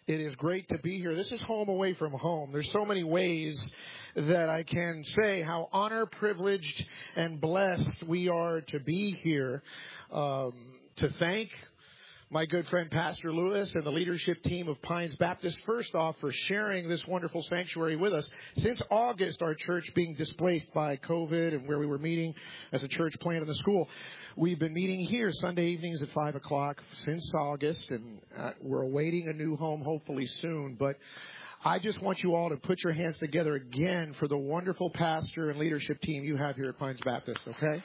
It is great to be here. This is home away from home. There's so many ways that I can say how honored, privileged, and blessed we are to be here. To thank my good friend Pastor Lewis and the leadership team of Pines Baptist, first off, for sharing this wonderful sanctuary with us. Since August, our church being displaced by COVID and where we were meeting as a church plant in the school, we've been meeting here Sunday evenings at 5 o'clock since August, and we're awaiting a new home hopefully soon. But I just want you all to put your hands together again for the wonderful pastor and leadership team you have here at Pines Baptist, okay?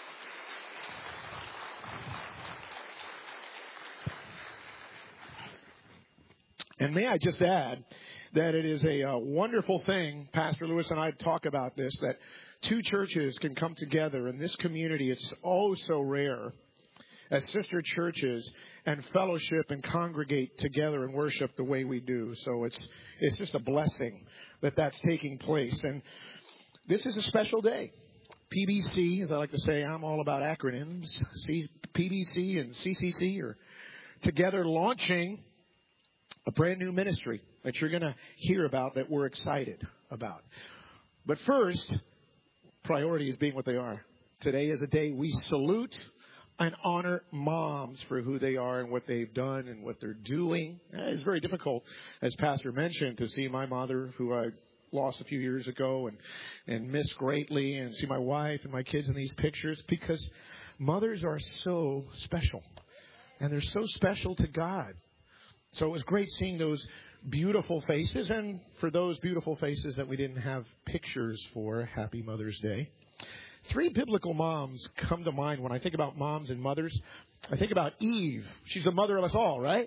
And may I just add that it is a wonderful thing, Pastor Lewis and I talk about this, that two churches can come together in this community. It's oh so rare as sister churches and fellowship and congregate together and worship the way we do. So it's just a blessing that that's taking place. And this is a special day. PBC, as I like to say, I'm all about acronyms. PBC and CCC are together launching a brand new ministry that you're going to hear about that we're excited about. But first, priorities being what they are. Today is a day we salute and honor moms for who they are and what they've done and what they're doing. It's very difficult, as Pastor mentioned, to see my mother, who I lost a few years ago and miss greatly, and see my wife and my kids in these pictures, because mothers are so special. And they're so special to God. So it was great seeing those beautiful faces, and for those beautiful faces that we didn't have pictures for, happy Mother's Day. 3 biblical moms come to mind when I think about moms and mothers. I think about Eve. She's the mother of us all, right?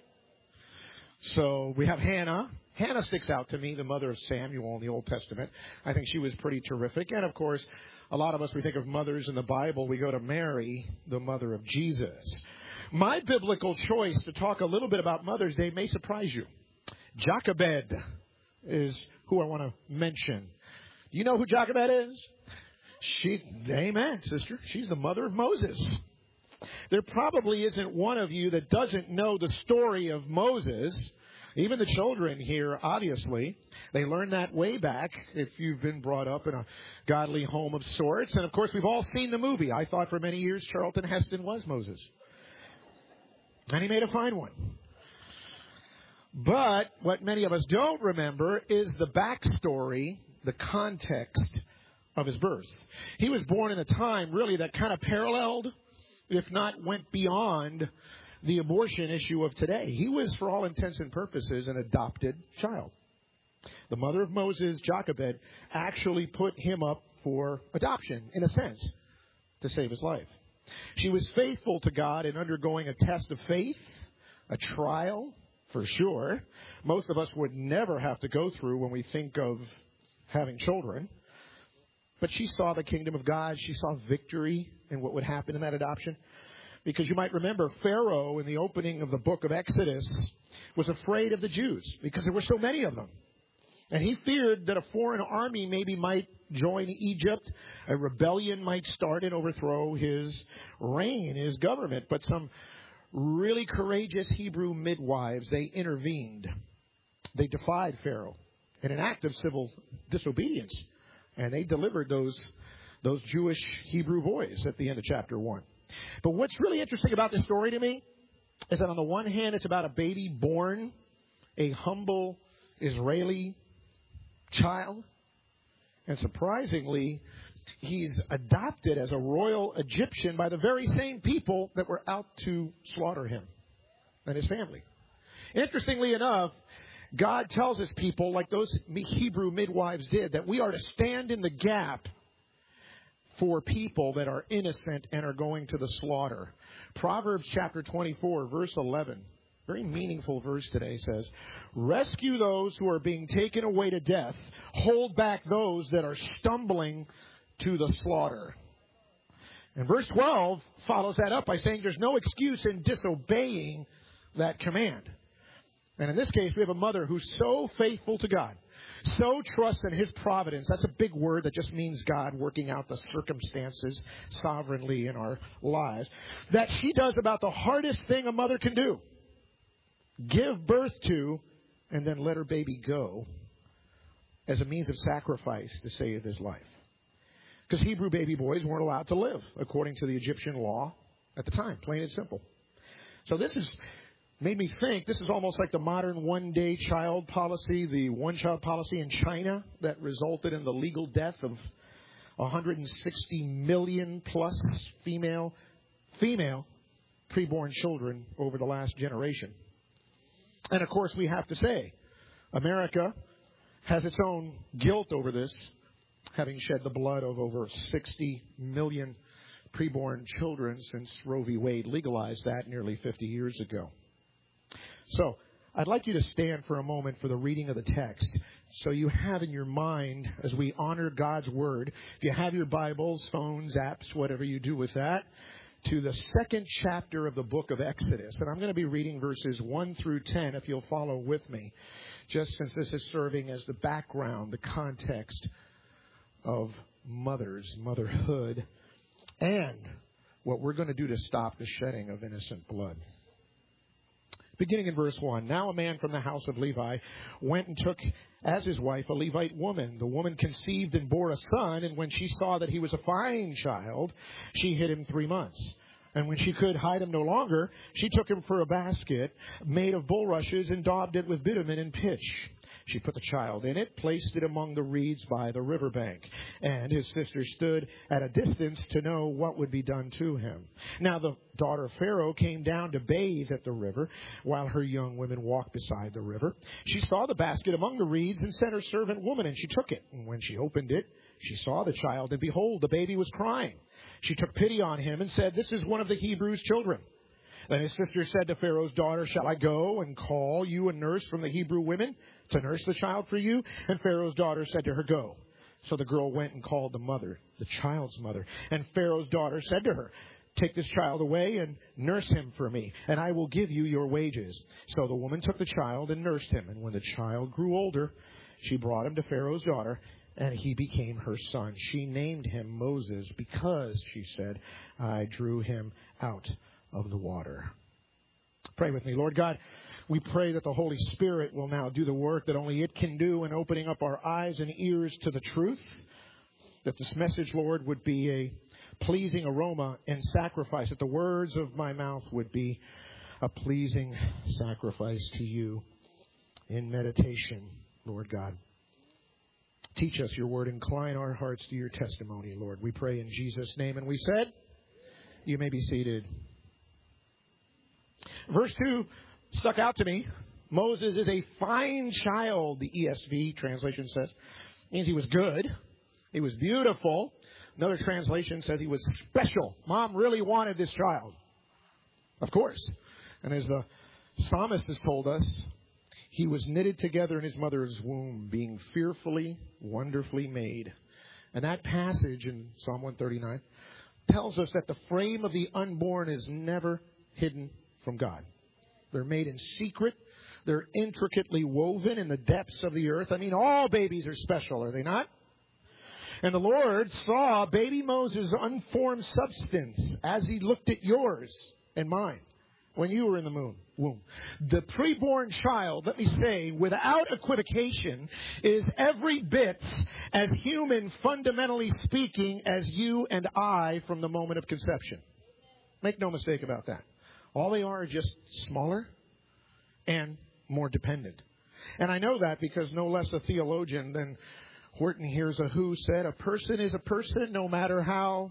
So we have Hannah. Hannah sticks out to me, the mother of Samuel in the Old Testament. I think she was pretty terrific. And, of course, a lot of us, we think of mothers in the Bible. We go to Mary, the mother of Jesus. My biblical choice to talk a little bit about Mother's Day may surprise you. Jochebed is who I want to mention. Do you know who Jochebed is? Amen, sister. She's the mother of Moses. There probably isn't one of you that doesn't know the story of Moses. Even the children here, obviously, they learned that way back if you've been brought up in a godly home of sorts. And, of course, we've all seen the movie. I thought for many years Charlton Heston was Moses. And he made a fine one. But what many of us don't remember is the backstory, the context of his birth. He was born in a time, really, that kind of paralleled, if not went beyond, the abortion issue of today. He was, for all intents and purposes, an adopted child. The mother of Moses, Jochebed, actually put him up for adoption, in a sense, to save his life. She was faithful to God in undergoing a test of faith, a trial, for sure. Most of us would never have to go through when we think of having children. But she saw the kingdom of God. She saw victory in what would happen in that adoption. Because you might remember Pharaoh in the opening of the book of Exodus was afraid of the Jews because there were so many of them. And he feared that a foreign army maybe might join Egypt. A rebellion might start and overthrow his reign, his government. But some really courageous Hebrew midwives, they intervened. They defied Pharaoh in an act of civil disobedience. And they delivered those Jewish Hebrew boys at the end of chapter 1. But what's really interesting about this story to me is that on the one hand, it's about a baby born, a humble Israeli child. And surprisingly, he's adopted as a royal Egyptian by the very same people that were out to slaughter him and his family. Interestingly enough, God tells his people, like those Hebrew midwives did, that we are to stand in the gap for people that are innocent and are going to the slaughter. Proverbs chapter 24, verse 11, very meaningful verse today, says, rescue those who are being taken away to death. Hold back those that are stumbling to the slaughter. And verse 12 follows that up by saying there's no excuse in disobeying that command. And in this case, we have a mother who's so faithful to God, so trusts in his providence. That's a big word that just means God working out the circumstances sovereignly in our lives, that she does about the hardest thing a mother can do: give birth to and then let her baby go as a means of sacrifice to save his life. Because Hebrew baby boys weren't allowed to live according to the Egyptian law at the time, plain and simple. So this has made me think this is almost like the modern one-day child policy, the one-child policy in China that resulted in the legal death of 160 million plus female preborn children over the last generation. And of course, we have to say, America has its own guilt over this, having shed the blood of over 60 million preborn children since Roe v. Wade legalized that nearly 50 years ago. So, I'd like you to stand for a moment for the reading of the text so you have in your mind, as we honor God's Word, if you have your Bibles, phones, apps, whatever you do with that, to the second chapter of the book of Exodus. And I'm going to be reading verses 1 through 10 if you'll follow with me, just since this is serving as the background, the context of motherhood, and what we're going to do to stop the shedding of innocent blood. Beginning in verse 1, now a man from the house of Levi went and took as his wife a Levite woman. The woman conceived and bore a son, and when she saw that he was a fine child, she hid him 3 months. And when she could hide him no longer, she took him for a basket made of bulrushes and daubed it with bitumen and pitch. She put the child in it, placed it among the reeds by the riverbank. And his sister stood at a distance to know what would be done to him. Now the daughter of Pharaoh came down to bathe at the river, while her young women walked beside the river. She saw the basket among the reeds and sent her servant woman, and she took it. And when she opened it, she saw the child, and behold, the baby was crying. She took pity on him and said, "This is one of the Hebrews' children." Then his sister said to Pharaoh's daughter, "Shall I go and call you a nurse from the Hebrew women to nurse the child for you?" And Pharaoh's daughter said to her, "Go." So the girl went and called the mother, the child's mother. And Pharaoh's daughter said to her, "Take this child away and nurse him for me, and I will give you your wages." So the woman took the child and nursed him. And when the child grew older, she brought him to Pharaoh's daughter, and he became her son. She named him Moses because, she said, I drew him out of the water. Pray with me. Lord God, we pray that the Holy Spirit will now do the work that only it can do in opening up our eyes and ears to the truth, that this message, Lord, would be a pleasing aroma and sacrifice, that the words of my mouth would be a pleasing sacrifice to you in meditation, Lord God. Teach us your word. Incline our hearts to your testimony, Lord. We pray in Jesus' name. And we said, you may be seated. Verse 2 stuck out to me. Moses is a fine child, the ESV translation says. It means he was good. He was beautiful. Another translation says he was special. Mom really wanted this child. Of course. And as the psalmist has told us, he was knitted together in his mother's womb, being fearfully, wonderfully made. And that passage in Psalm 139 tells us that the frame of the unborn is never hidden from God. They're made in secret. They're intricately woven in the depths of the earth. I mean, all babies are special, are they not? And the Lord saw baby Moses' unformed substance as he looked at yours and mine when you were in the womb. The preborn child, let me say, without equivocation, is every bit as human, fundamentally speaking, as you and I from the moment of conception. Make no mistake about that. All they are just smaller and more dependent. And I know that because no less a theologian than Horton Hears a Who said, a person is a person no matter how.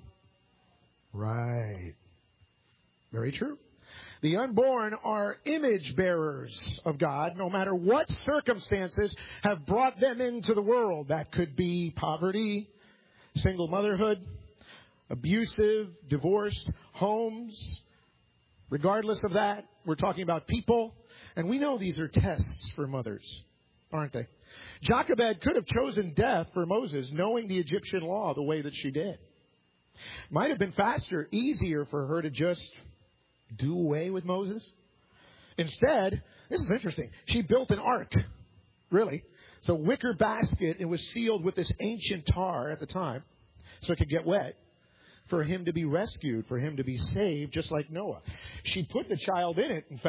Right. Very true. The unborn are image bearers of God, no matter what circumstances have brought them into the world. That could be poverty, single motherhood, abusive, divorced homes. Regardless of that, we're talking about people. And we know these are tests for mothers, aren't they? Jochebed could have chosen death for Moses, knowing the Egyptian law the way that she did. Might have been faster, easier for her to just do away with Moses. Instead, this is interesting, she built an ark, really. It's a wicker basket. It was sealed with this ancient tar at the time so it could get wet, for him to be rescued, for him to be saved, just like Noah. She put the child in it, in fact.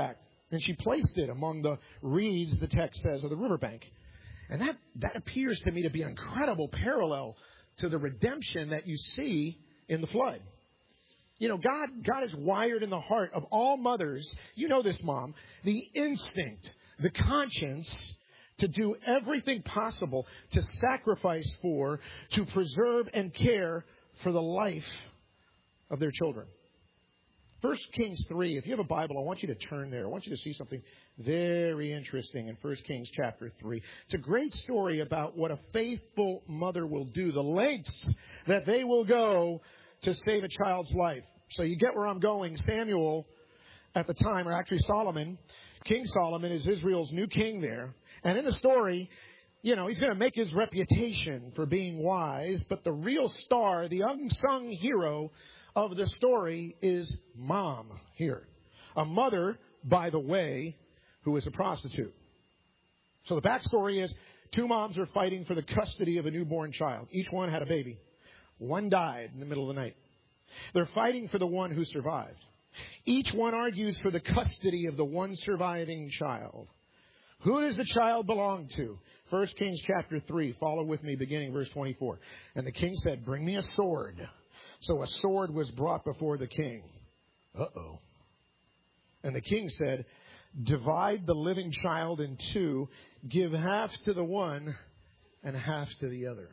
And she placed it among the reeds, the text says, of the riverbank. And that appears to me to be an incredible parallel to the redemption that you see in the flood. You know, God is wired in the heart of all mothers. You know this, Mom. The instinct, the conscience to do everything possible to sacrifice for, to preserve and care for the life of their children. 1 Kings 3, if you have a Bible, I want you to turn there. I want you to see something very interesting in 1 Kings chapter 3. It's a great story about what a faithful mother will do, the lengths that they will go to save a child's life. So you get where I'm going. Samuel, at the time, or actually Solomon, King Solomon is Israel's new king there. And in the story, you know, he's going to make his reputation for being wise. But the real star, the unsung hero of the story is Mom here. A mother, by the way, who is a prostitute. So the backstory is 2 moms are fighting for the custody of a newborn child. Each one had a baby. One died in the middle of the night. They're fighting for the one who survived. Each one argues for the custody of the one surviving child. Who does the child belong to? 1 Kings chapter 3. Follow with me beginning verse 24. And the king said, "Bring me a sword." So a sword was brought before the king. Uh-oh. And the king said, "Divide the living child in 2. Give half to the one and half to the other."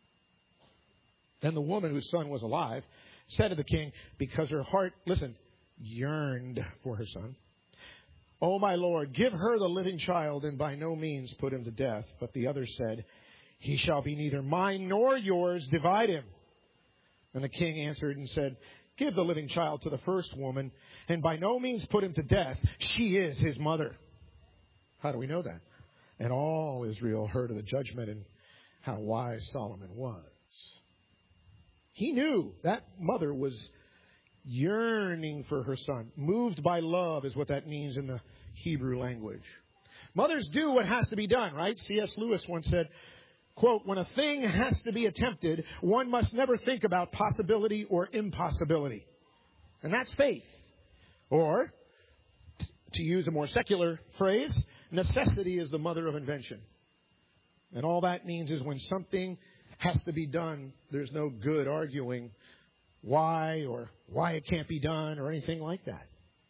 Then the woman whose son was alive said to the king, because her heart, listen, yearned for her son, "Oh, my lord, give her the living child and by no means put him to death." But the other said, "He shall be neither mine nor yours. Divide him." And the king answered and said, "Give the living child to the first woman and by no means put him to death. She is his mother." How do we know that? And all Israel heard of the judgment and how wise Solomon was. He knew that mother was yearning for her son. Moved by love is what that means in the Hebrew language. Mothers do what has to be done, right? C.S. Lewis once said, quote, "When a thing has to be attempted, one must never think about possibility or impossibility." And that's faith. Or, to use a more secular phrase, necessity is the mother of invention. And all that means is when something has to be done, there's no good arguing why or why it can't be done or anything like that.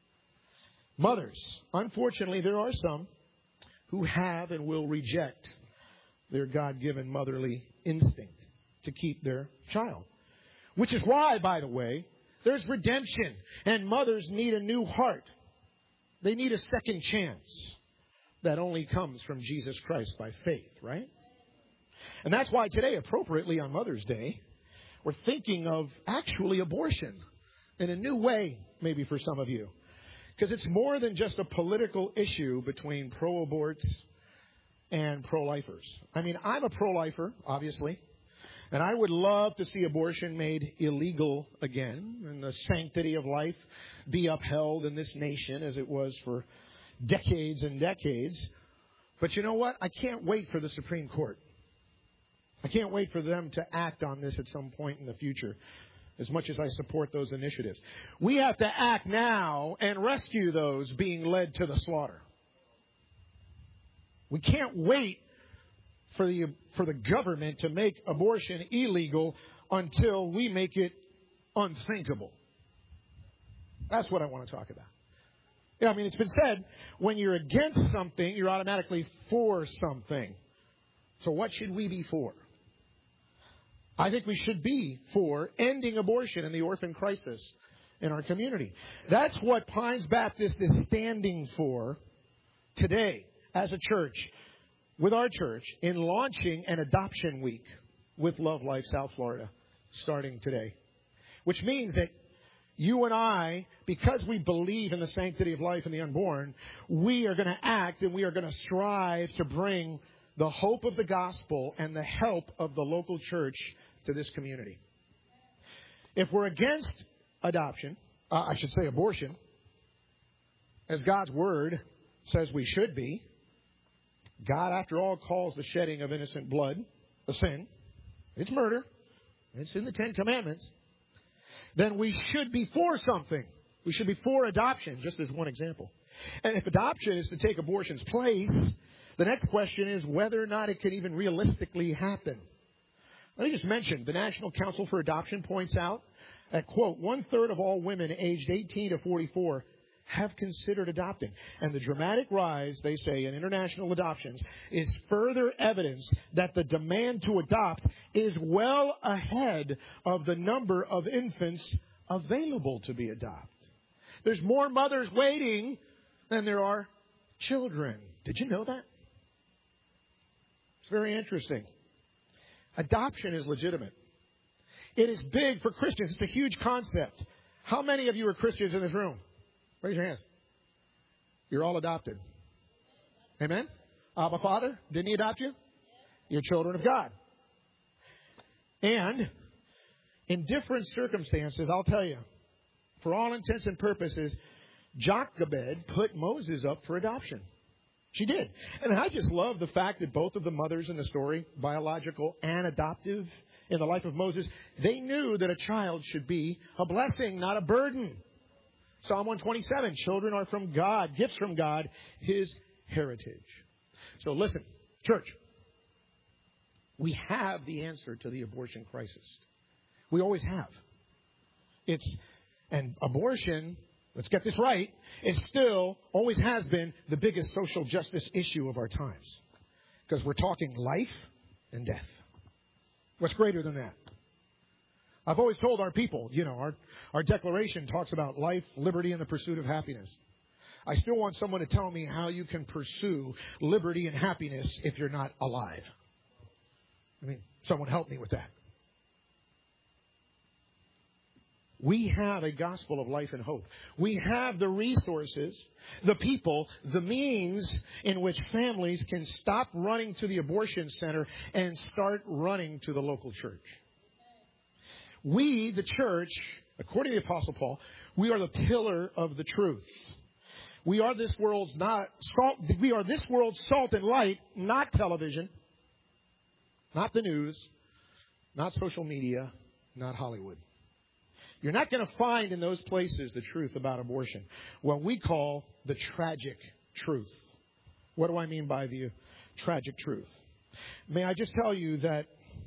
Mothers, unfortunately, there are some who have and will reject their God-given motherly instinct to keep their child. Which is why, by the way, there's redemption and mothers need a new heart. They need a second chance that only comes from Jesus Christ by faith, right? And that's why today, appropriately on Mother's Day, we're thinking of actually abortion in a new way, maybe for some of you. Because it's more than just a political issue between pro-aborts and pro-lifers. I mean, I'm a pro-lifer, obviously. And I would love to see abortion made illegal again and the sanctity of life be upheld in this nation as it was for decades and decades. But you know what? I can't wait for the Supreme Court. I can't wait for them to act on this at some point in the future, as much as I support those initiatives. We have to act now and rescue those being led to the slaughter. We can't wait for the government to make abortion illegal until we make it unthinkable. That's what I want to talk about. Yeah, I mean, it's been said, when you're against something, you're automatically for something. So what should we be for? I think we should be for ending abortion and the orphan crisis in our community. That's what Pines Baptist is standing for today as a church, with our church, in launching an adoption week with Love Life South Florida starting today. Which means that you and I, because we believe in the sanctity of life and the unborn, we are going to act and we are going to strive to bring the hope of the gospel and the help of the local church to this community. If we're against adoption, abortion, as God's word says we should be, God, after all, calls the shedding of innocent blood a sin. It's murder. It's in the 10 Commandments. Then we should be for something. We should be for adoption, just as one example. And if adoption is to take abortion's place, the next question is whether or not it can even realistically happen. Let me just mention, the National Council for Adoption points out that, quote, 1/3 of all women aged 18 to 44 have considered adopting. And the dramatic rise, they say, in international adoptions is further evidence that the demand to adopt is well ahead of the number of infants available to be adopted. There's more mothers waiting than there are children. Did you know that? It's very interesting. Adoption is legitimate. It is big for Christians. It's a huge concept. How many of you are Christians in this room? Raise your hands. You're all adopted. Amen? Abba Father, didn't He adopt you? You're children of God. And in different circumstances, I'll tell you, for all intents and purposes, Jochebed put Moses up for adoption. She did. And I just love the fact that both of the mothers in the story, biological and adoptive, in the life of Moses, they knew that a child should be a blessing, not a burden. Psalm 127, children are from God, gifts from God, His heritage. So listen, church, we have the answer to the abortion crisis. We always have. And abortion, let's get this right, is still, always has been, the biggest social justice issue of our times. Because we're talking life and death. What's greater than that? I've always told our people, our declaration talks about life, liberty, and the pursuit of happiness. I still want someone to tell me how you can pursue liberty and happiness if you're not alive. Someone help me with that. We have a gospel of life and hope. We have the resources, the people, the means in which families can stop running to the abortion center and start running to the local church. We, the church, according to the Apostle Paul, we are the pillar of the truth. We are this world's salt and light, not television, not the news, not social media, not Hollywood. You're not going to find in those places the truth about abortion, what we call the tragic truth. What do I mean by the tragic truth? May I just tell you that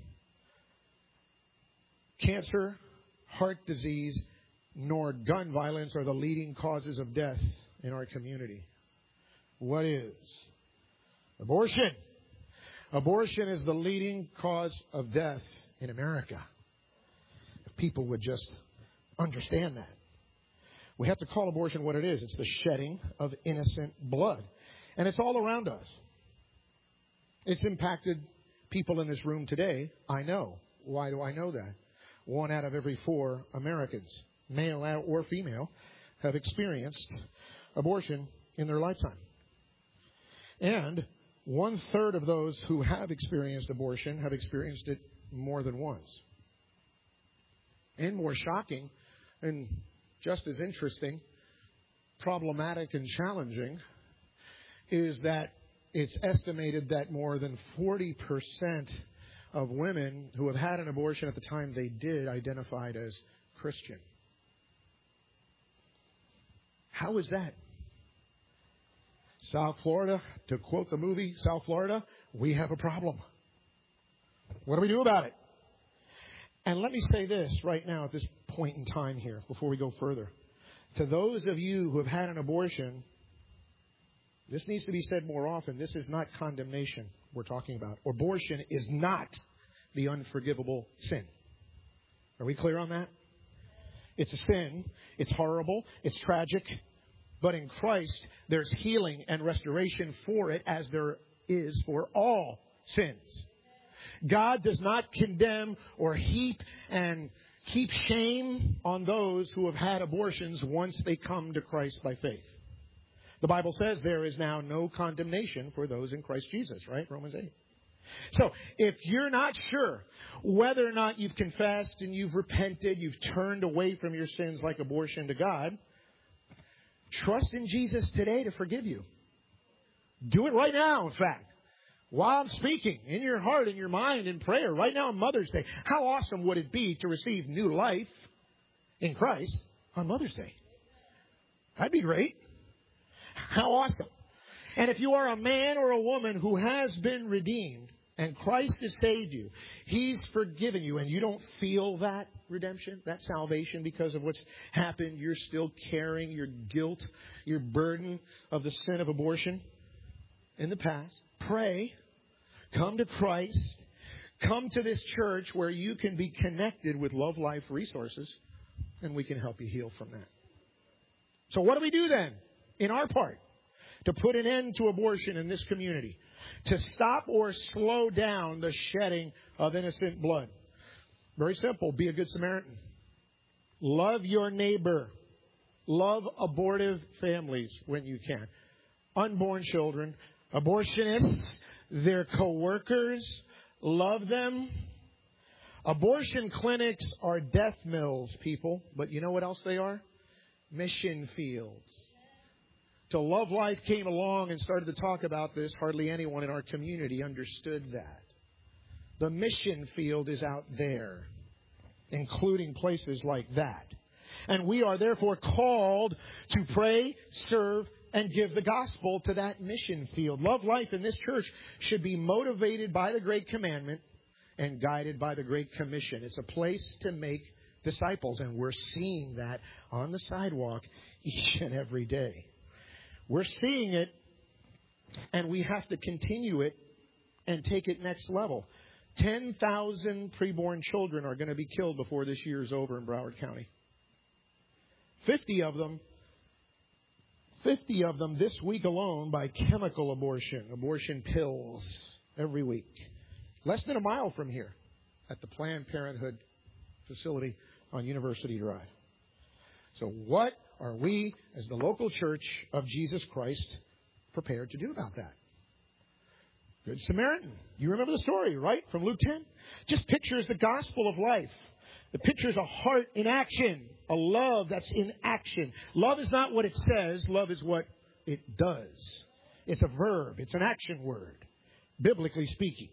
cancer, heart disease, nor gun violence are the leading causes of death in our community. What is? Abortion. Abortion is the leading cause of death in America. If people would just understand that. We have to call abortion what it is. It's the shedding of innocent blood. And it's all around us. It's impacted people in this room today. I know. Why do I know that? 1 out of every 4 Americans, male or female, have experienced abortion in their lifetime. And 1/3 of those who have experienced abortion have experienced it more than once. And more shocking, and just as interesting, problematic and challenging, is that it's estimated that more than 40% of women who have had an abortion at the time they did identified as Christian. How is that? South Florida, to quote the movie South Florida, we have a problem. What do we do about it? And let me say this right now at this point in time here, before we go further. To those of you who have had an abortion, this needs to be said more often. This is not condemnation we're talking about. Abortion is not the unforgivable sin. Are we clear on that? It's a sin. It's horrible. It's tragic. But in Christ, there's healing and restoration for it, as there is for all sins. God does not condemn or heap and keep shame on those who have had abortions once they come to Christ by faith. The Bible says there is now no condemnation for those in Christ Jesus, right? Romans 8. So if you're not sure whether or not you've confessed and you've repented, you've turned away from your sins like abortion to God, trust in Jesus today to forgive you. Do it right now, in fact. While I'm speaking, in your heart, in your mind, in prayer, right now on Mother's Day. How awesome would it be to receive new life in Christ on Mother's Day? That'd be great. How awesome. And if you are a man or a woman who has been redeemed and Christ has saved you, He's forgiven you, and you don't feel that redemption, that salvation because of what's happened, you're still carrying your guilt, your burden of the sin of abortion in the past, pray, come to Christ, come to this church where you can be connected with Love Life resources, and we can help you heal from that. So what do we do then in our part to put an end to abortion in this community, to stop or slow down the shedding of innocent blood? Very simple. Be a good Samaritan. Love your neighbor. Love abortive families when you can. Unborn children, abortionists, their co-workers, love them. Abortion clinics are death mills, people. But you know what else they are? Mission fields. Till Love Life came along and started to talk about this, hardly anyone in our community understood that. The mission field is out there, including places like that. And we are therefore called to pray, serve, and give the gospel to that mission field. Love Life in this church should be motivated by the Great Commandment and guided by the Great Commission. It's a place to make disciples, and we're seeing that on the sidewalk each and every day. We're seeing it, and we have to continue it and take it next level. 10,000 preborn children are going to be killed before this year is over in Broward County. 50 of them this week alone by chemical abortion pills every week. Less than a mile from here at the Planned Parenthood facility on University Drive. So what are we, as the local church of Jesus Christ, prepared to do about that? Good Samaritan. You remember the story, right? From Luke 10? Just pictures the gospel of life. It pictures a heart in action, a love that's in action. Love is not what it says. Love is what it does. It's a verb. It's an action word, biblically speaking.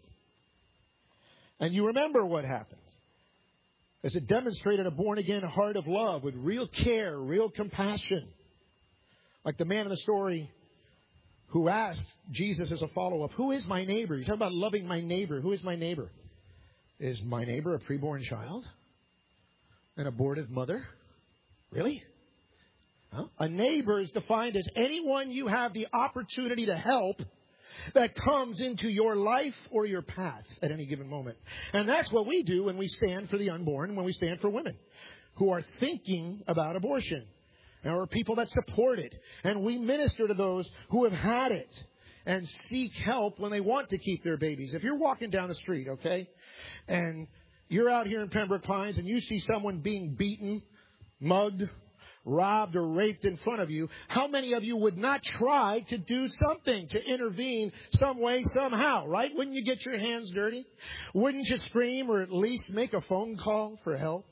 And you remember what happened. As it demonstrated a born-again heart of love with real care, real compassion. Like the man in the story who asked Jesus as a follow-up, who is my neighbor? You talk about loving my neighbor. Who is my neighbor? Is my neighbor a preborn child? An abortive mother? Really? Huh? A neighbor is defined as anyone you have the opportunity to help that comes into your life or your path at any given moment. And that's what we do when we stand for the unborn, when we stand for women who are thinking about abortion. Or people that support it. And we minister to those who have had it and seek help when they want to keep their babies. If you're walking down the street, okay, and you're out here in Pembroke Pines and you see someone being beaten, mugged, robbed, or raped in front of you, how many of you would not try to do something to intervene some way, somehow, right? Wouldn't you get your hands dirty? Wouldn't you scream or at least make a phone call for help?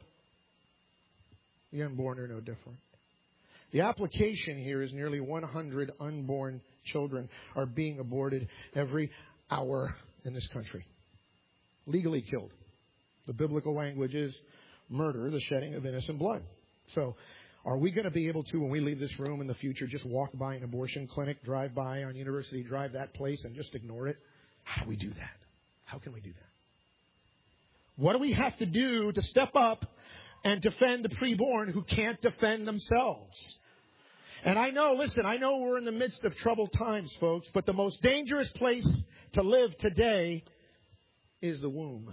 The unborn are no different. The application here is nearly 100 unborn children are being aborted every hour in this country. Legally killed. The biblical language is murder, the shedding of innocent blood. So are we going to be able to, when we leave this room in the future, just walk by an abortion clinic, drive by on University Drive, that place, and just ignore it? How do we do that? How can we do that? What do we have to do to step up and defend the preborn who can't defend themselves? And I know we're in the midst of troubled times, folks, but the most dangerous place to live today is the womb.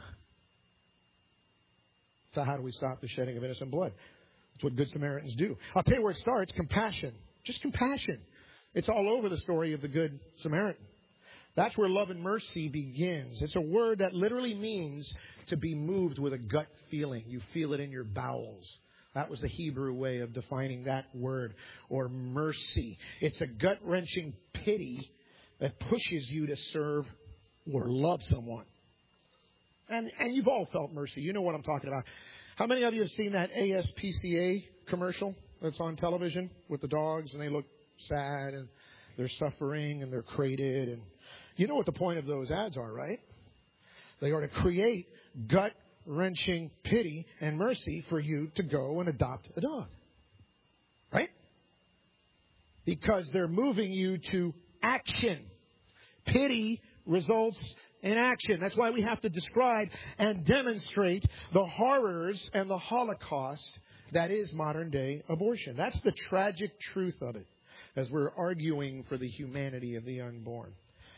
So how do we stop the shedding of innocent blood? That's what Good Samaritans do. I'll tell you where it starts, compassion. Just compassion. It's all over the story of the Good Samaritan. That's where love and mercy begins. It's a word that literally means to be moved with a gut feeling. You feel it in your bowels. That was the Hebrew way of defining that word, or mercy. It's a gut-wrenching pity that pushes you to serve or love someone. And you've all felt mercy. You know what I'm talking about. How many of you have seen that ASPCA commercial that's on television with the dogs, and they look sad and they're suffering and they're crated? And you know what the point of those ads are, right? They are to create gut-wrenching pity and mercy for you to go and adopt a dog. Right? because they're moving you to action. Pity results in action. That's why we have to describe and demonstrate the horrors and the Holocaust that is modern day abortion. That's the tragic truth of it, as we're arguing for the humanity of the unborn.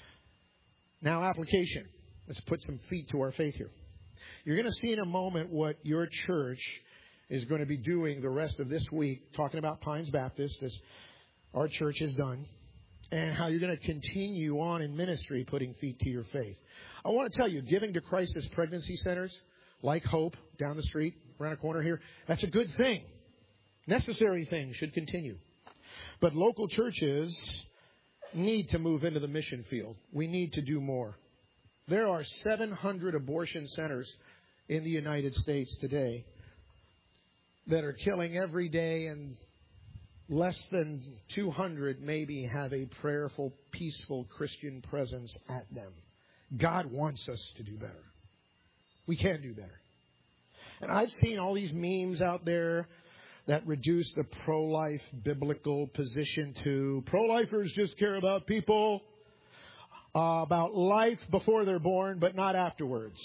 Now, application. Let's put some feet to our faith here. You're going to see in a moment what your church is going to be doing the rest of this week, talking about Pines Baptist, as our church has done, and how you're going to continue on in ministry putting feet to your faith. I want to tell you, giving to crisis pregnancy centers, like Hope, down the street, around the corner here, that's a good thing. Necessary thing, should continue. But local churches need to move into the mission field. We need to do more. There are 700 abortion centers in the United States today that are killing every day, and less than 200 maybe have a prayerful, peaceful Christian presence at them. God wants us to do better. We can do better. And I've seen all these memes out there that reduce the pro-life biblical position to pro-lifers just care about people, about life before they're born, but not afterwards.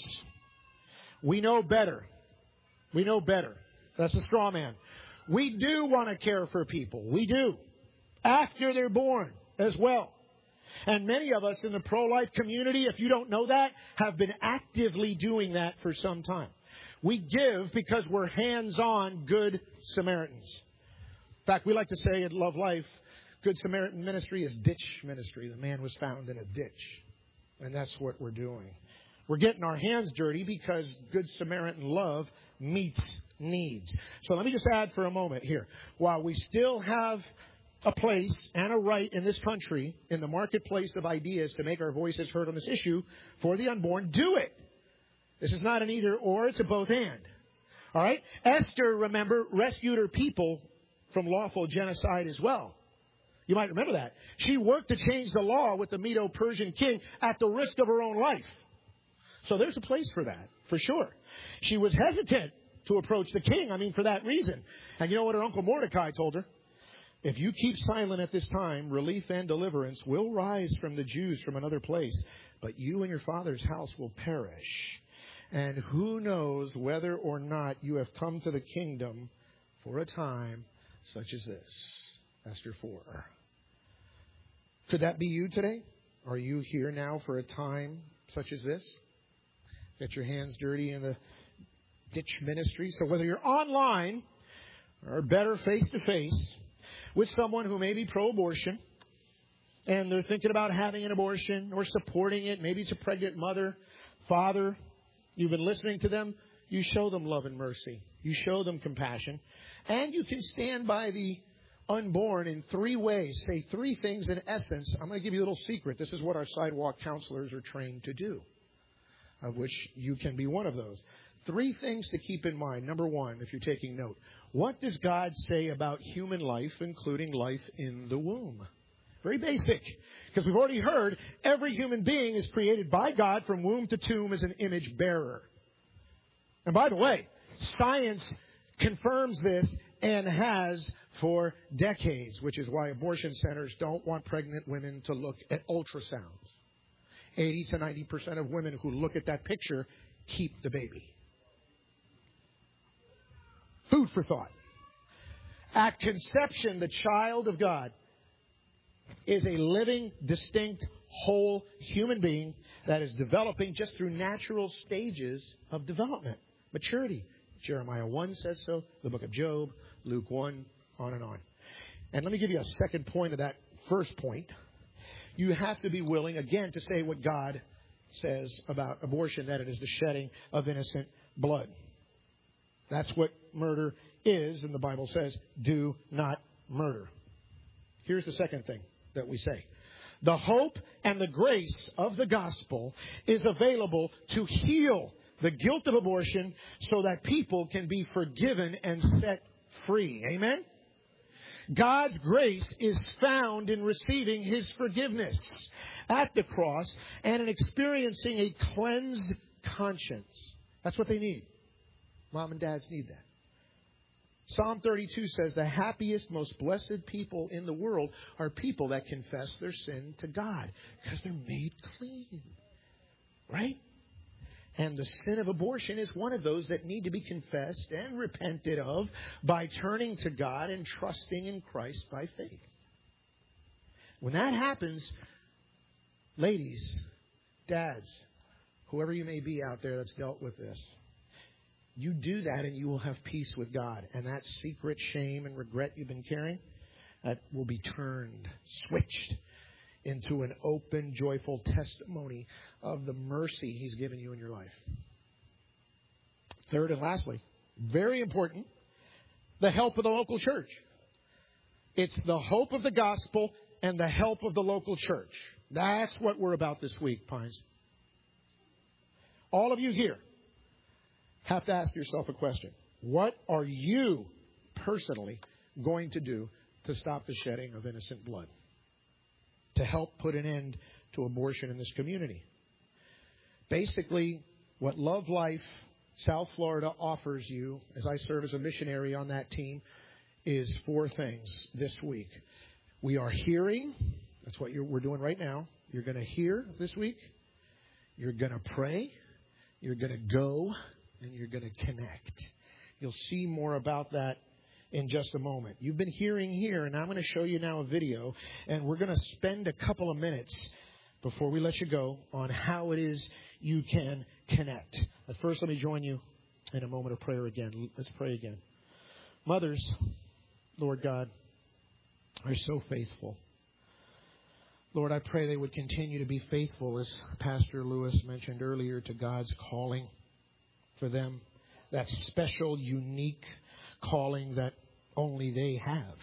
We know better. We know better. That's a straw man. We do want to care for people. We do. After they're born as well. And many of us in the pro-life community, if you don't know that, have been actively doing that for some time. We give because we're hands-on good Samaritans. In fact, we like to say at Love Life, Good Samaritan ministry is ditch ministry. The man was found in a ditch. And that's what we're doing. We're getting our hands dirty because Good Samaritan love meets needs. So let me just add for a moment here. While we still have a place and a right in this country, in the marketplace of ideas to make our voices heard on this issue for the unborn, do it. This is not an either or, it's a both and. All right? Esther, remember, rescued her people from lawful genocide as well. You might remember that. She worked to change the law with the Medo-Persian king at the risk of her own life. So there's a place for that, for sure. She was hesitant to approach the king, for that reason. And you know what her uncle Mordecai told her? If you keep silent at this time, relief and deliverance will rise from the Jews from another place, but you and your father's house will perish. And who knows whether or not you have come to the kingdom for a time such as this. Esther 4. Could that be you today? Are you here now for a time such as this? Get your hands dirty in the ditch ministry. So whether you're online or better face-to-face with someone who may be pro-abortion and they're thinking about having an abortion or supporting it, maybe it's a pregnant mother, father, you've been listening to them, you show them love and mercy. You show them compassion. And you can stand by the unborn in 3 ways. Say 3 things in essence. I'm going to give you a little secret. This is what our sidewalk counselors are trained to do, of which you can be one of those. 3 things to keep in mind. Number 1, if you're taking note. What does God say about human life, including life in the womb? Very basic. Because we've already heard every human being is created by God from womb to tomb as an image bearer. And by the way, science confirms this and has for decades, which is why abortion centers don't want pregnant women to look at ultrasounds. 80 to 90% of women who look at that picture keep the baby. Food for thought. At conception, the child of God is a living, distinct, whole human being that is developing just through natural stages of development, maturity. Jeremiah 1 says so, the book of Job, Luke 1, on and on. And let me give you a second point of that first point. You have to be willing, again, to say what God says about abortion, that it is the shedding of innocent blood. That's what murder is, and the Bible says, do not murder. Here's the second thing that we say. The hope and the grace of the gospel is available to heal the guilt of abortion so that people can be forgiven and set free. Amen? God's grace is found in receiving His forgiveness at the cross and in experiencing a cleansed conscience. That's what they need. Mom and dads need that. Psalm 32 says the happiest, most blessed people in the world are people that confess their sin to God because they're made clean. Right? And the sin of abortion is one of those that need to be confessed and repented of by turning to God and trusting in Christ by faith. When that happens, ladies, dads, whoever you may be out there that's dealt with this, you do that and you will have peace with God. And that secret shame and regret you've been carrying, that will be turned, switched into an open, joyful testimony of the mercy He's given you in your life. Third and lastly, very important, the help of the local church. It's the hope of the gospel and the help of the local church. That's what we're about this week, Pines. All of you here have to ask yourself a question. What are you personally going to do to stop the shedding of innocent blood? To help put an end to abortion in this community? Basically, what Love Life South Florida offers you, as I serve as a missionary on that team, is 4 things this week. We are hearing. That's what we're doing right now. You're going to hear this week. You're going to pray. You're going to go. And you're going to connect. You'll see more about that in just a moment. You've been hearing here, and I'm going to show you now a video. And we're going to spend a couple of minutes before we let you go on how it is you can connect. But first, let me join you in a moment of prayer again. Let's pray again. Mothers, Lord God, are so faithful. Lord, I pray they would continue to be faithful, as Pastor Lewis mentioned earlier, to God's calling for them. That special, unique calling that only they have.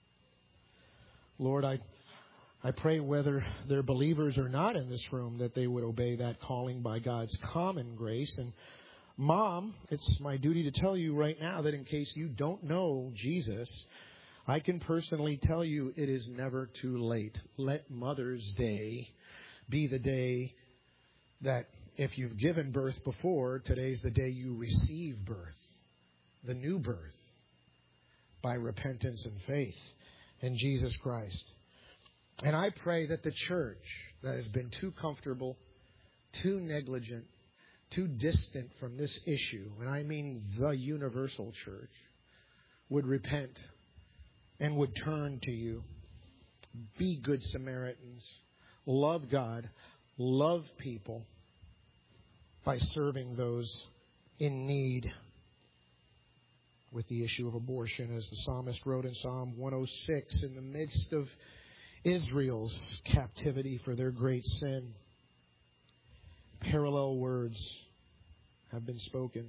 Lord, I pray whether they're believers or not in this room, that they would obey that calling by God's common grace. And Mom, it's my duty to tell you right now that in case you don't know Jesus, I can personally tell you it is never too late. Let Mother's Day be the day that if you've given birth before, today's the day you receive birth, the new birth, by repentance and faith in Jesus Christ. And I pray that the church that has been too comfortable, too negligent, too distant from this issue, and I mean the universal church, would repent and would turn to you. Be good Samaritans. Love God. Love people by serving those in need with the issue of abortion. As the psalmist wrote in Psalm 106, in the midst of Israel's captivity for their great sin, parallel words have been spoken.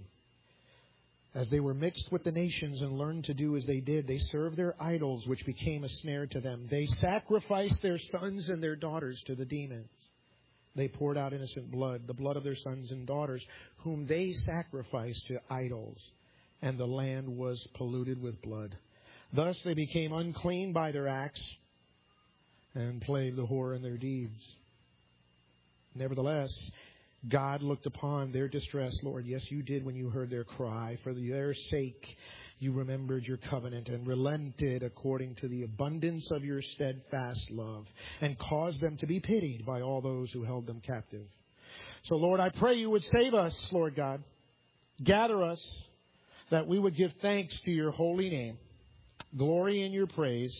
As they were mixed with the nations and learned to do as they did, they served their idols, which became a snare to them. They sacrificed their sons and their daughters to the demons. They poured out innocent blood, the blood of their sons and daughters, whom they sacrificed to idols, and the land was polluted with blood. Thus they became unclean by their acts and played the whore in their deeds. Nevertheless, God looked upon their distress, Lord. Yes, you did when you heard their cry. For their sake, you remembered your covenant and relented according to the abundance of your steadfast love, and caused them to be pitied by all those who held them captive. So, Lord, I pray you would save us, Lord God. Gather us, that we would give thanks to your holy name, glory in your praise.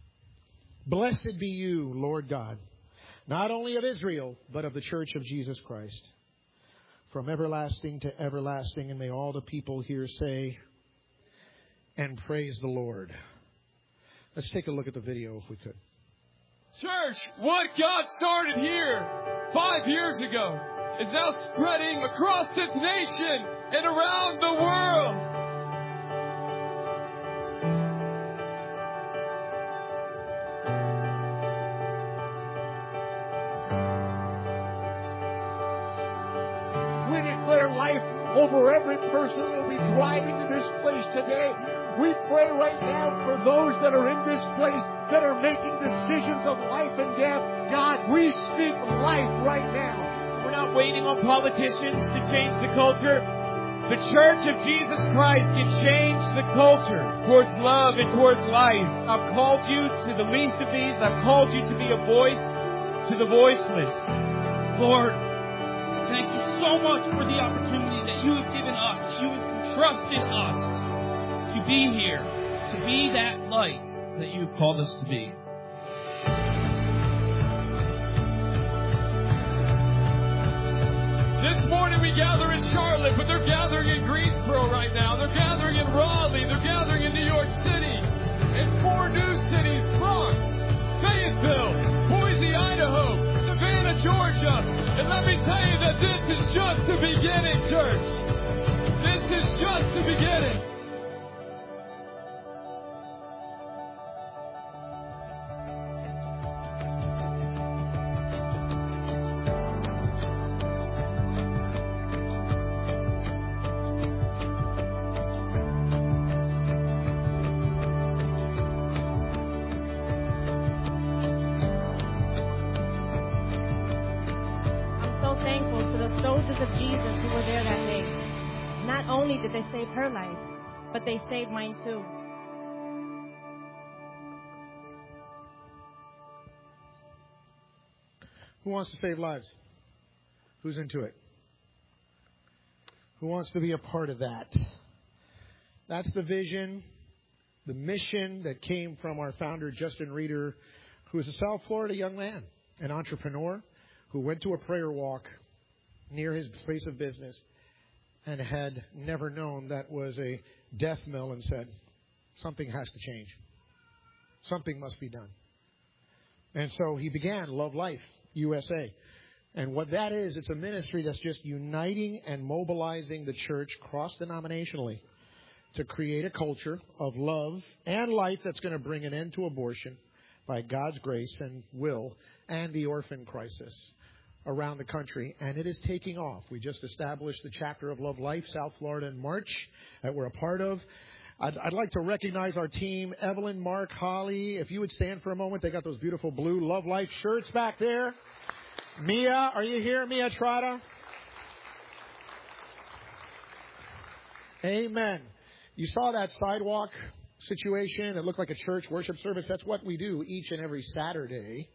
Blessed be you, Lord God, not only of Israel, but of the church of Jesus Christ, from everlasting to everlasting. And may all the people here say, and praise the Lord. Let's take a look at the video if we could. Church, what God started here 5 years ago is now spreading across this nation and around the world. We declare life over every person who will be driving to this place today. We pray right now for those that are in this place that are making decisions of life and death. God, we speak life right now. We're not waiting on politicians to change the culture. The Church of Jesus Christ can change the culture towards love and towards life. I've called you to the least of these. I've called you to be a voice to the voiceless. Lord, thank you so much for the opportunity that you have given us, that you have entrusted us to be here, to be that light that you've called us to be. This morning we gather in Charlotte, but they're gathering in Greensboro right now. They're gathering in Raleigh. They're gathering in New York City. In 4 new cities, Bronx, Fayetteville, Boise, Idaho, Savannah, Georgia. And let me tell you that this is just the beginning, church. This is just the beginning. Did they save her life, but they saved mine too. Who wants to save lives? Who's into it? Who wants to be a part of that? That's the vision, the mission that came from our founder, Justin Reeder, who is a South Florida young man, an entrepreneur who went to a prayer walk near his place of business and had never known that was a death mill and said, something has to change. Something must be done. And so he began Love Life USA. And what that is, it's a ministry that's just uniting and mobilizing the church cross-denominationally to create a culture of love and life that's going to bring an end to abortion by God's grace and will and the orphan crisis around the country, and it is taking off. We just established the chapter of Love Life, South Florida, in March that we're a part of. I'd like to recognize our team, Evelyn, Mark, Holly. If you would stand for a moment, they got those beautiful blue Love Life shirts back there. Mia, are you here? Mia Trotta. Amen. You saw that sidewalk situation. It looked like a church worship service. That's what we do each and every Saturday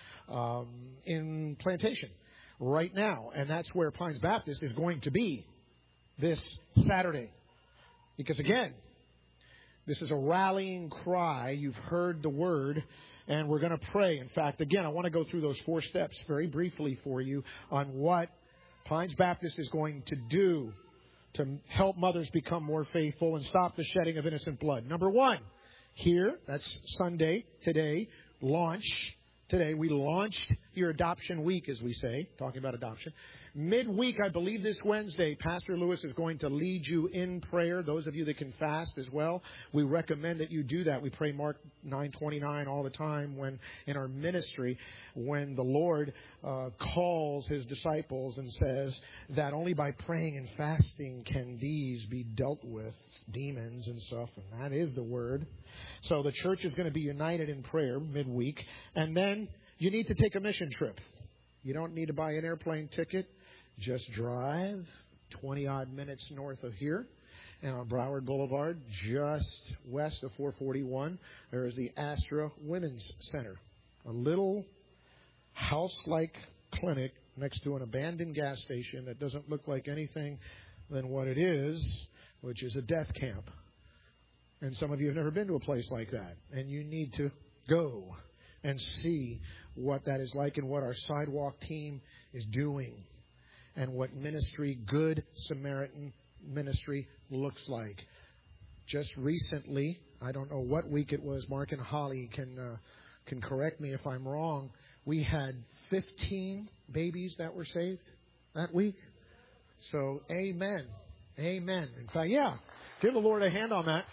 in Plantation right now. And that's where Pines Baptist is going to be this Saturday. Because, again, this is a rallying cry. You've heard the word, and we're going to pray. In fact, again, I want to go through those 4 steps very briefly for you on what Pines Baptist is going to do to help mothers become more faithful and stop the shedding of innocent blood. Number 1, here, that's Sunday, today, launch. Today, we launched your adoption week, as we say, talking about adoption. Midweek, I believe this Wednesday, Pastor Lewis is going to lead you in prayer. Those of you that can fast as well, we recommend that you do that. We pray Mark 9:29 all the time when in our ministry, when the Lord calls His disciples and says that only by praying and fasting can these be dealt with, demons and stuff, and that is the word. So the church is going to be united in prayer midweek, and then you need to take a mission trip. You don't need to buy an airplane ticket. Just drive 20-odd minutes north of here, and on Broward Boulevard, just west of 441, there is the Astra Women's Center, a little house-like clinic next to an abandoned gas station that doesn't look like anything than what it is, which is a death camp. And some of you have never been to a place like that, and you need to go and see what that is like and what our sidewalk team is doing and what ministry, Good Samaritan ministry, looks like. Just recently, I don't know what week it was, Mark and Holly can correct me if I'm wrong, we had 15 babies that were saved that week. So, amen. Amen. In fact, yeah, give the Lord a hand on that.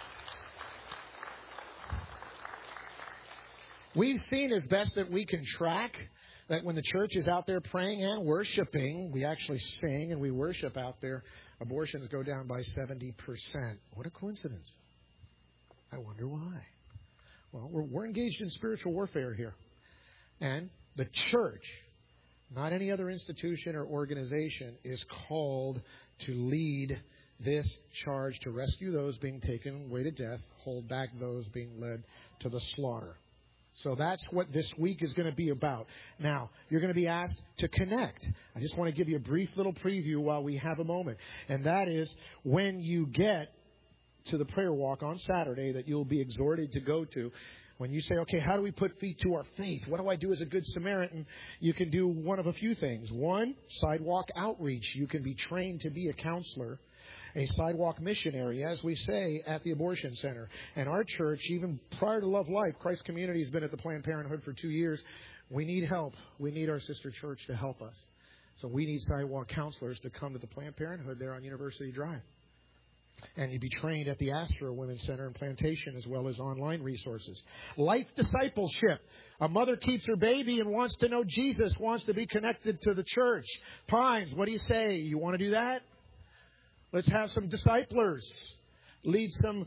We've seen as best that we can track that when the church is out there praying and worshiping, we actually sing and we worship out there, abortions go down by 70%. What a coincidence. I wonder why. Well, we're engaged in spiritual warfare here. And the church not any other institution or organization, is called to lead this charge to rescue those being taken away to death, hold back those being led to the slaughter. So that's what this week is going to be about. Now, you're going to be asked to connect. I just want to give you a brief little preview while we have a moment. And that is when you get to the prayer walk on Saturday that you'll be exhorted to go to, when you say, okay, how do we put feet to our faith? What do I do as a good Samaritan? You can do one of a few things. One, sidewalk outreach. You can be trained to be a counselor, a sidewalk missionary, as we say, at the abortion center. And our church, even prior to Love Life, Christ Community has been at the Planned Parenthood for 2 years. We need help. We need our sister church to help us. So we need sidewalk counselors to come to the Planned Parenthood there on University Drive. And you'd be trained at the Astra Women's Center and Plantation, as well as online resources. Life discipleship. A mother keeps her baby and wants to know Jesus, wants to be connected to the church. Pines, what do you say? You want to do that? Let's have some disciplers. Lead some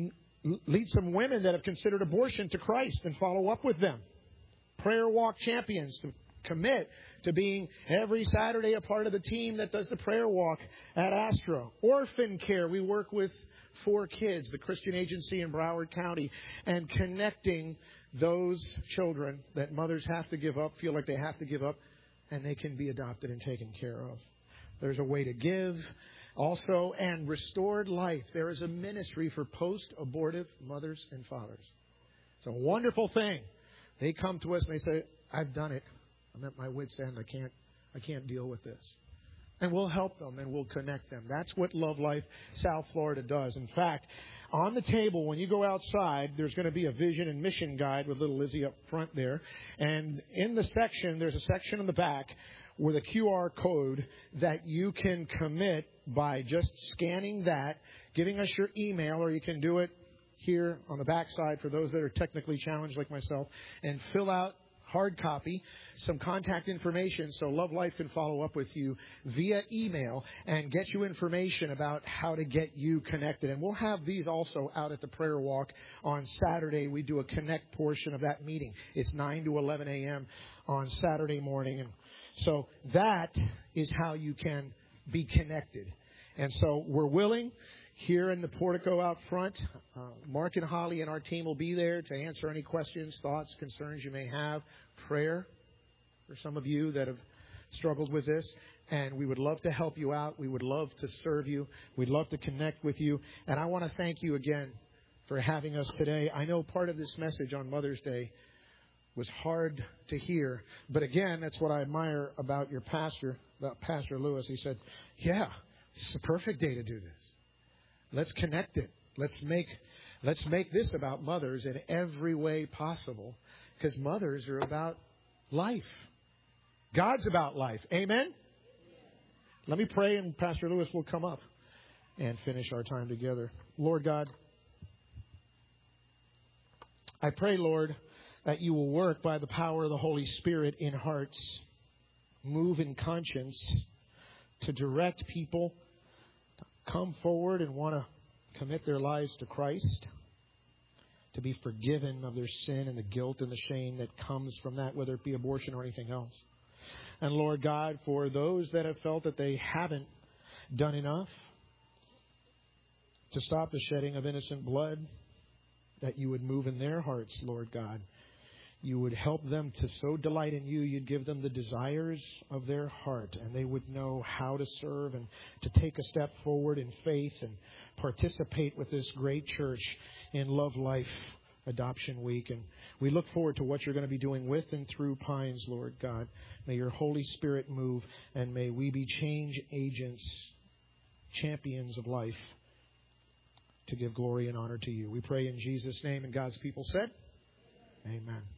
women that have considered abortion to Christ and follow up with them. Prayer walk champions to commit to being every Saturday a part of the team that does the prayer walk at Astra. Orphan care. We work with 4 Kids, the Christian agency in Broward County, and connecting those children that mothers have to give up, feel like they have to give up, and they can be adopted and taken care of. There's a way to give. Also, and Restored Life. There is a ministry for post-abortive mothers and fathers. It's a wonderful thing. They come to us and they say, I've done it. I'm at my wit's end. I can't deal with this. And we'll help them and we'll connect them. That's what Love Life South Florida does. In fact, on the table, when you go outside, there's going to be a vision and mission guide with little Lizzie up front there. And in the section, there's a section in the back with a QR code that you can commit by just scanning that, giving us your email, or you can do it here on the back side for those that are technically challenged like myself, and fill out hard copy, some contact information so Love Life can follow up with you via email and get you information about how to get you connected. And we'll have these also out at the prayer walk on Saturday. We do a connect portion of that meeting. It's 9 to 11 a.m. on Saturday morning. And so that is how you can be connected. And so we're willing here in the portico out front. Mark and Holly and our team will be there to answer any questions, thoughts, concerns you may have. Prayer for some of you that have struggled with this. And we would love to help you out. We would love to serve you. We'd love to connect with you. And I want to thank you again for having us today. I know part of this message on Mother's Day was hard to hear. But again, that's what I admire about your pastor, about Pastor Lewis. He said, yeah, this is a perfect day to do this. Let's connect it. Let's make this about mothers in every way possible, because mothers are about life. God's about life. Amen? Let me pray, and Pastor Lewis will come up and finish our time together. Lord God, I pray, Lord, that you will work by the power of the Holy Spirit in hearts, move in conscience to direct people to come forward and want to commit their lives to Christ, to be forgiven of their sin and the guilt and the shame that comes from that, whether it be abortion or anything else. And Lord God, for those that have felt that they haven't done enough to stop the shedding of innocent blood, that you would move in their hearts, Lord God. You would help them to so delight in you, you'd give them the desires of their heart, and they would know how to serve and to take a step forward in faith and participate with this great church in Love Life Adoption Week. And we look forward to what you're going to be doing with and through Pines, Lord God. May your Holy Spirit move, and may we be change agents, champions of life, to give glory and honor to you. We pray in Jesus' name, and God's people said, amen.